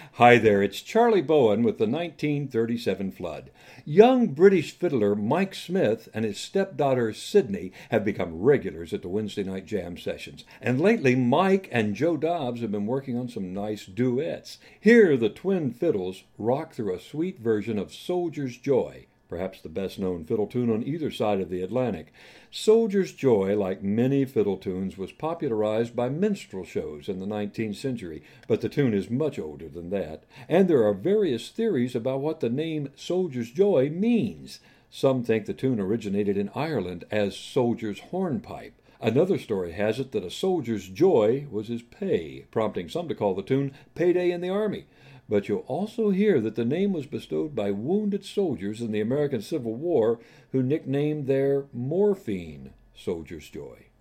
Hi there, it's Charlie Bowen with the 1937 flood. Young British fiddler Mike Smith and his stepdaughter Sydney have become regulars at the Wednesday night jam sessions. And lately, Mike and Joe Dobbs have been working on some nice duets. Here, the twin fiddles rock through a sweet version of Soldier's Joy, perhaps the best known fiddle tune on either side of the Atlantic. Soldier's Joy, like many fiddle tunes, was popularized by minstrel shows in the 19th century, but the tune is much older than that. And there are various theories about what the name Soldier's Joy means. Some think the tune originated in Ireland as Soldier's Hornpipe. Another story has it that a soldier's joy was his pay, prompting some to call the tune Payday in the Army. But you'll also hear that the name was bestowed by wounded soldiers in the American Civil War who nicknamed their morphine Soldier's Joy.